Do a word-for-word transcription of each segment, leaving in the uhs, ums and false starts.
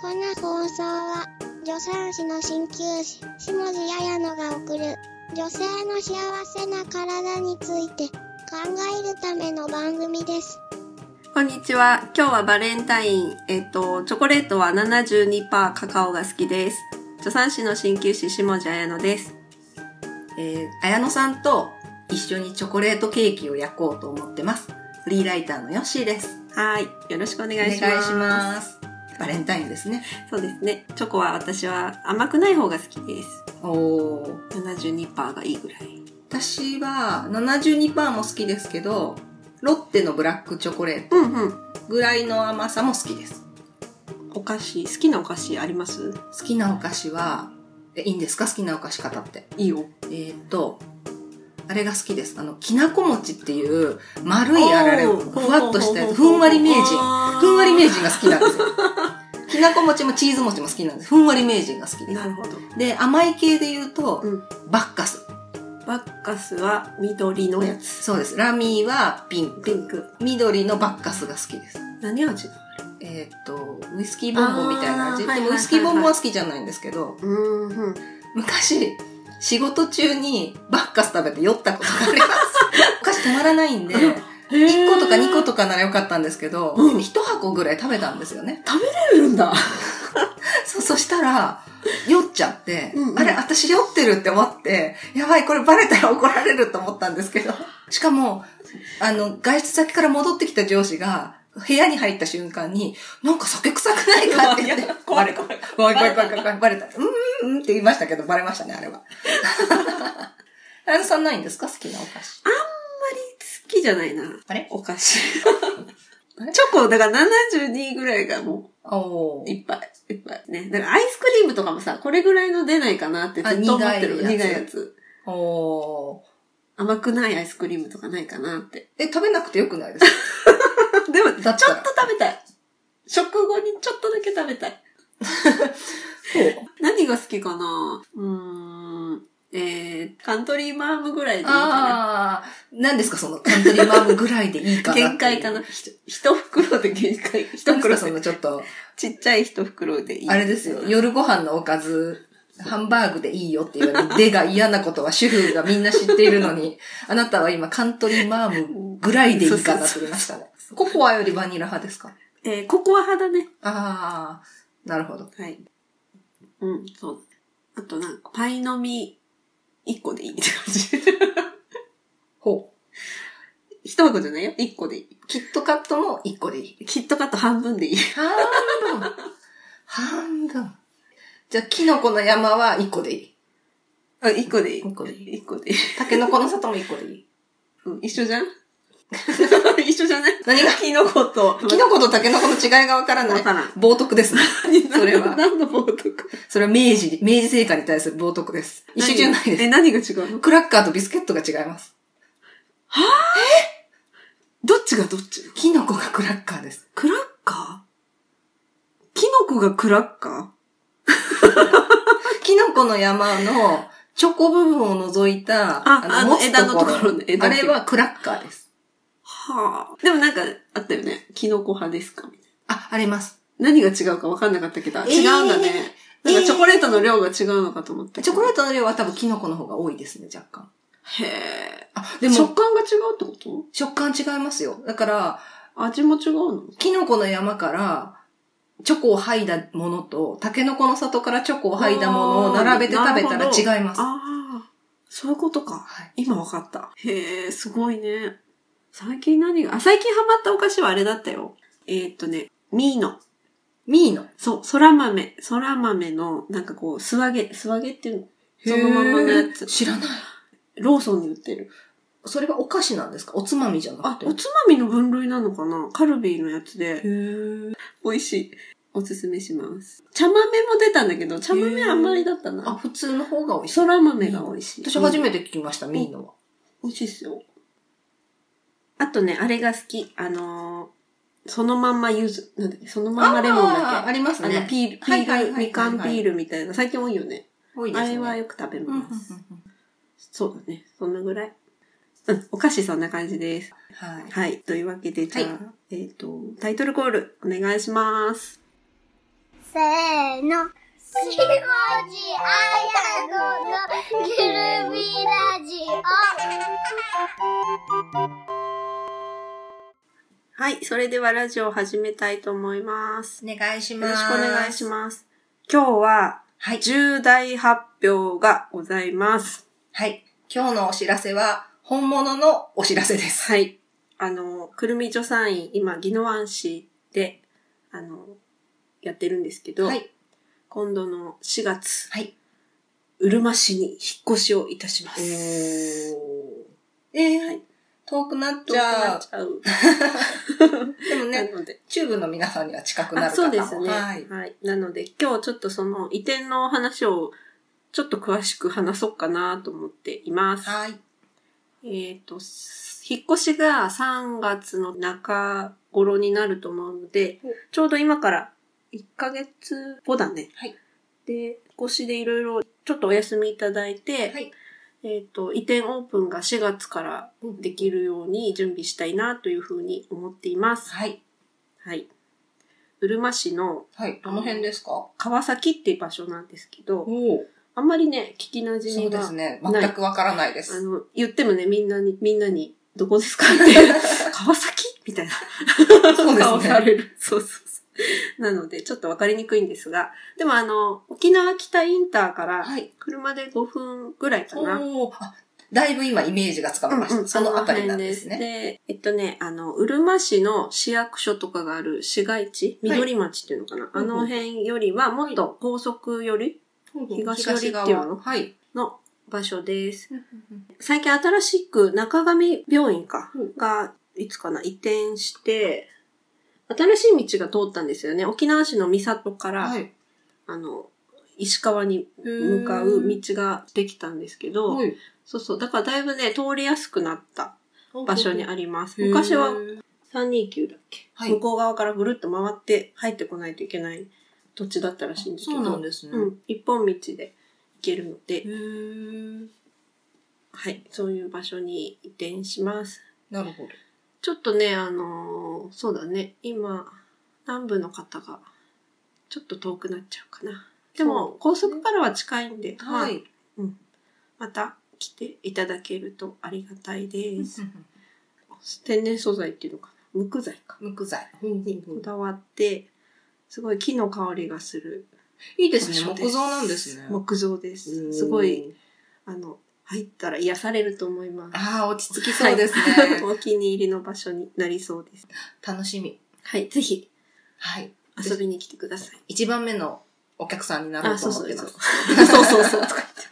この放送は助産師の鍼灸師下地彩乃が送る女性の幸せな体について考えるための番組です。 こんにちは。今日はバレンタイン。えっと、チョコレートは ななじゅうにパーセント カカオが好きです。助産師の鍼灸師下地彩乃です。 えー、彩乃さんと一緒にチョコレートケーキを焼こうと思ってます。フリーライターのヨッシーです。 はい。よろしくお願いします。 お願いします。バレンタインですね。 そうですね。チョコは私は甘くない方が好きです。 おー。 ななじゅうにパーセント がいいぐらい。 私は ななじゅうにパーセント も好きですけど、ロッテのブラックチョコレートぐらいの甘さも好きです。 うんうん、お菓子、好きなお菓子あります？ 好きなお菓子は、え、いいんですか？好きなお菓子語って。 いいよ。 えーっと、あれが好きです。あの、きなこ餅っていう丸いあられをふわっとしたやつ、ふんわり名人。ふんわり名人が好きなんですよ。きなこ餅もチーズ餅も好きなんです。ふんわり名人が好きです。 なるほど。 で、甘い系で言うと、 うん、 バッカス。 バッカスは緑のやつ。 そうです。ラミーはピンク。 ピンク。 緑のバッカスが好きです。 何味がある？ えーっと、ウイスキーボンボンみたいな味。でもウイスキーボンボンは好きじゃないんですけど、 うんうん、 昔、仕事中にバッカス食べて酔ったことがあります。お菓子止まらないんで、いっことかにことかならよかったんですけど、うん、いち箱ぐらい食べたんですよね。 食べれるんだ。 そう、そしたら、酔っちゃって、うんうん、あれ、私酔ってるって思って、やばい、これバレたら怒られると思ったんですけど、しかも、あの、外出先から戻ってきた上司が、部屋に入った瞬間に、なんか酒臭くないかって言って、バレた。怖い怖い怖い怖い怖い、バレた。うーん、うんって言いましたけど、バレましたね、あれは。あやのさんないんですか？好きなお菓子。 あんまり好きじゃないな。 あれお菓子。チョコ、だからななじゅうにぐらいがもう、 おいっぱい、いっぱいね。だからアイスクリームとかもさ、これぐらいの出ないかなってずっと思ってる。苦いやつ。 おー。 甘くないアイスクリームとかないかなって。 え、食べなくてよくないですか？ でも、ちょっと食べたい。食後にちょっとだけ食べたい。何が好きかな？うーん。えー、カントリーマームぐらいでいいかな。 ああ、何ですかそのカントリーマームぐらいでいいかな。 限界かな。一袋で限界。 一袋そのちょっと。 ちっちゃい一袋でいい。 あれですよ。夜ご飯のおかず、ハンバーグでいいよって言われて、出が嫌なことは主婦がみんな知っているのに、あなたは今カントリーマームぐらいでいいかなって言いましたね。ココアよりバニラ派ですか？ えー、ココア派だね。 ああ、なるほど。 はい。うん、そう。あとなんか、パイの実一個でいいって感じ。 ほう。一箱じゃないよ。一個でいい。 キットカットも一個でいい。 キットカット半分でいい。 半分半分。じゃあ、キノコの山は一個でいい。 あ、一個でいい。 一個でいい。 一個でいい。 タケノコの里も一個でいい。 うん、一緒じゃん一緒じゃない？ 何がキノコと。 キノコとタケノコの違いがわからない。 わからん。 冒涜ですね。それは。 何の冒涜？ それは明治、明治製菓に対する冒涜です。一緒じゃないです。 え、何が違うの？ クラッカーとビスケットが違います。 はぁ？え？どっちがどっち？ キノコがクラッカーです。 クラッカー？キノコがクラッカー？ キノコの山のチョコ部分を除いた、 あ、あの、枝のところね。 あれはクラッカーです。 はぁ。でもなんか、あったよね。キノコ派ですかみたいな。 あ、あります。 何が違うか分かんなかったけど、えー、違うんだね。なんかチョコレートの量が違うのかと思って。 チョコレートの量は多分キノコの方が多いですね、若干。 へぇー。 あ、でも。 食感が違うってこと？ 食感違いますよ。だから、 味も違うの？ キノコの山から、チョコを剥いだものと、タケノコの里からチョコを剥いだものを並べて食べたら違います。 ああ、そういうことか。はい、今分かった。へえ、すごいね。最近何が、あ、最近ハマったお菓子はあれだったよ。えー、っとね、ミーノ。 ミーノ？ そう、空豆。空豆の、なんかこう、素揚げ、素揚げっていうの。そのままのやつ。 知らない。 ローソンに売ってる。 それはお菓子なんですか？おつまみじゃなくて。 あ、おつまみの分類なのかな？カルビーのやつで。 へー。 美味しい。おすすめします。茶豆も出たんだけど、茶豆甘いだったな。 あ、普通の方が美味しい。 空豆が美味しい。 私初めて聞きました、ミーノは。 美味しいっすよ。あとね、あれが好き。あのー、そのまんま柚子。なんだっけ、そのまんまレモンだっけ。 あ, ありますね。 あの、ピール、ピール、みかんピールみたいな。最近多いよね。 多いですね。 あれはよく食べます。そうだね。そんなぐらい。うん、お菓子そんな感じです。 はい。 はい。というわけで、じゃあ、 はい、 えっと、タイトルコールお願いします。 せーの。しもじあやののゆるみラジオ。 はい、それではラジオを始めたいと思います。 お願いします。 よろしくお願いします。今日は、はい、重大発表がございます。 はい。今日のお知らせは、本物のお知らせです。 はい。あの、くるみ助産院、今、宜野湾市で、あの、やってるんですけど、はい、今度のしがつ、はい、うるま市に引っ越しをいたします。 えー、えー、はい、遠くなっちゃう。遠くなっちゃう。でもね、中部の皆さんには近くなるかな。 そうですね、はい。はい。なので、今日ちょっとその移転の話をちょっと詳しく話そうかなと思っています。はい。えっと、引っ越しがさんがつの中頃になると思うので、ちょうど今からいっかげつごだね。はい。で、引っ越しでいろいろちょっとお休みいただいて、はい。えっと、移転オープンがしがつからできるように準備したいなというふうに思っています。はい。はい。うるま市の、 はい。どの辺ですか？ 川崎っていう場所なんですけど、おあんまりね、聞き馴染みがない。 そうですね。全くわからないです。 あの、言ってもね、みんなに、みんなに、どこですかって、川崎みたいな。そうですね。顔される。そうそうそう。なので、ちょっとわかりにくいんですが、でもあの、沖縄北インターから、車でごふんぐらいかな。はい、おあだいぶ今イメージがつかめました。うんうん、そのあたりなんですね。 で、えっとね、あの、うるま市の市役所とかがある市街地、緑町っていうのかな。はい、あの辺よりは、もっと高速より、はい、東寄りっていうの、はい、の場所です。最近新しく中上病院か、が、いつかな、移転して、新しい道が通ったんですよね。沖縄市の三郷から、はい、あの、石川に向かう道ができたんですけど、はい、そうそう。だからだいぶね、通りやすくなった場所にあります。昔はさんにーきゅうだっけ、はい、向こう側からぐるっと回って入ってこないといけない土地だったらしいんですけど、 そうなんですね。 うん。一本道で行けるので、へーはい。そういう場所に移転します。 なるほど。 ちょっとね、あのー、そうだね。今、南部の方がちょっと遠くなっちゃうかな。でも、高速からは近いんで、はい。うん。また来ていただけるとありがたいです。天然素材っていうのかな。無垢材か。 無垢材。 にこだわって、すごい木の香りがする。 いいですね。木造なんですね。 木造です。すごい、あの、入ったら癒されると思います。 ああ、落ち着きそうですね。 はい、お気に入りの場所になりそうです。 楽しみ。 はい、ぜひ。はい。遊びに来てください。 一番目のお客さんになろうと思ってます。 そうそうそう。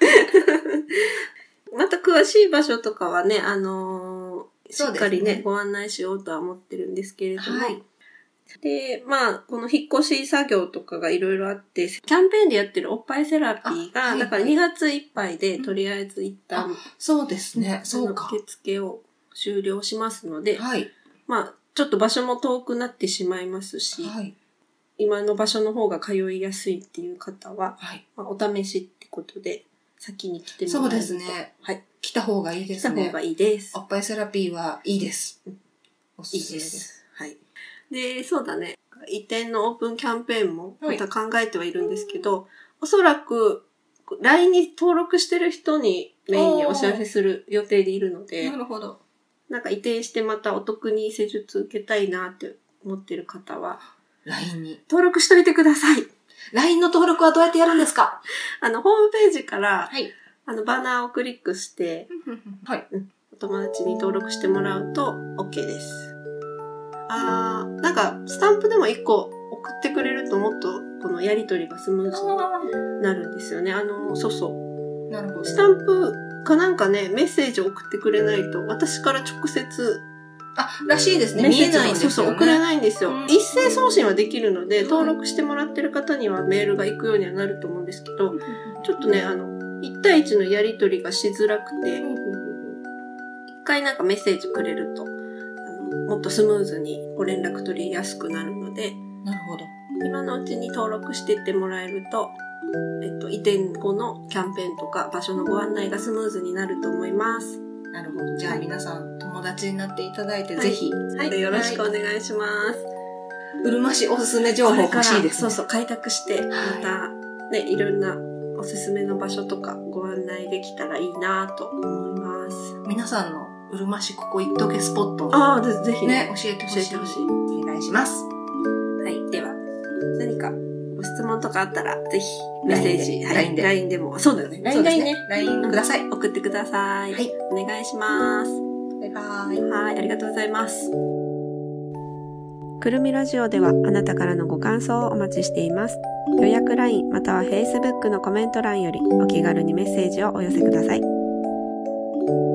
また詳しい場所とかはね、あのー、しっかりね、ねご案内しようとは思ってるんですけれども。はい。で、まあ、この引っ越し作業とかがいろいろあって、キャンペーンでやってるおっぱいセラピーが、はいはい、だからにがついっぱいで、とりあえず一旦、うん、 そうですね、そうか。 受付を終了しますので、はい。まあ、ちょっと場所も遠くなってしまいますし、はい。今の場所の方が通いやすいっていう方は、はい。まあ、お試しってことで、先に来てもらえると。 そうですね。はい。来た方がいいですね。 来た方がいいです。 おっぱいセラピーはいいです。うん、 おすすめです。いいです。はい。で、そうだね。移転のオープンキャンペーンもまた考えてはいるんですけど、はい、おそらく ライン に登録してる人にメインにお知らせする予定でいるので、 なるほど。 なんか移転してまたお得に施術受けたいなって思ってる方は、 ライン に登録しといてください。 ライン の登録はどうやってやるんですか？ あの、ホームページから、はい、あの、バナーをクリックして、はい、うん、お友達に登録してもらうと OK です。あー、なんか、スタンプでも一個送ってくれるともっと、このやりとりがスムーズになるんですよね。あの、そうそう。なるほど。スタンプかなんかね、メッセージを送ってくれないと、私から直接、 あ、らしいですね。 見えないんですよね。そうそう、送れないんですよ。一斉送信はできるので、登録してもらってる方にはメールが行くようにはなると思うんですけど、ちょっとね、あの、一対一のやりとりがしづらくて、一回なんかメッセージくれると、もっとスムーズにご連絡取りやすくなるので、 なるほど。 今のうちに登録していってもらえると、えっと、移転後のキャンペーンとか場所のご案内がスムーズになると思います。 なるほど。じゃあ皆さん、はい、友達になっていただいて、 はい、 ぜひ、 はい。よろしくお願いします。 うるま市おすすめ情報欲しいですね。 そうそう、開拓して、またね、いろんなおすすめの場所とかご案内できたらいいなと思います。 皆さんのうるま市ここ行っとけスポットああ、ぜひね、教えてほしい。教えてほしい。お願いします。 はい、では、何かご質問とかあったら、ぜひメッセージ、 ラインで。 ラインでも。そうだよね。 ライン でね。ライン ください。 送ってください。はい。お願いします。 バイバーイ。 はい、ありがとうございます。くるみラジオではあなたからのご感想をお待ちしています。予約 ライン または Facebook のコメント欄よりお気軽にメッセージをお寄せください。